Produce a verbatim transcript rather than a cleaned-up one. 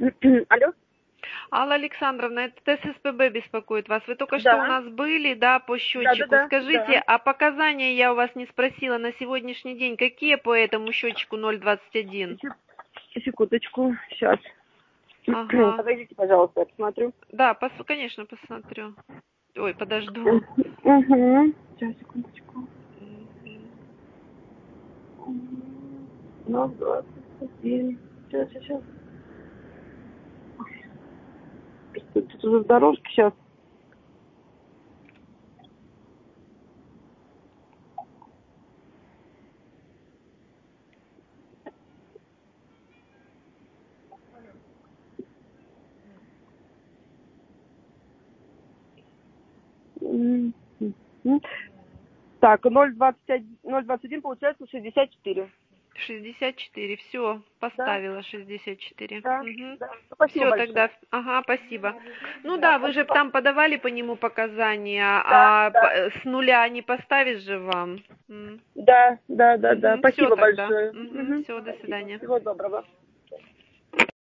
Алло? Алла Александровна, это ТССПБ беспокоит вас. Вы только Да. что у нас были, да, по счетчику. Да, да, да, Скажите, да. а показания я у вас не спросила на сегодняшний день. Какие по этому счетчику ноль двадцать один? Секундочку, сейчас. Ага. Подождите, пожалуйста, я посмотрю. Да, пос, конечно, посмотрю. Ой, подожду. Угу. Сейчас, секундочку. ноль двадцать один. Сейчас, сейчас. Тут уже в дорожке сейчас. Так, ноль двадцать один, ноль двадцать один получается шестьдесят четыре. шестьдесят четыре. Все, поставила шестьдесят четыре. Да, Угу. да. Спасибо Все, большое. тогда, ага, спасибо. Ну Да, да, вы же там подавали по нему показания, да, а да. по- с нуля не поставишь же вам. Да, да, да, да. Все Спасибо тогда. большое. Угу. Угу. Все, до Спасибо. свидания. Всего доброго.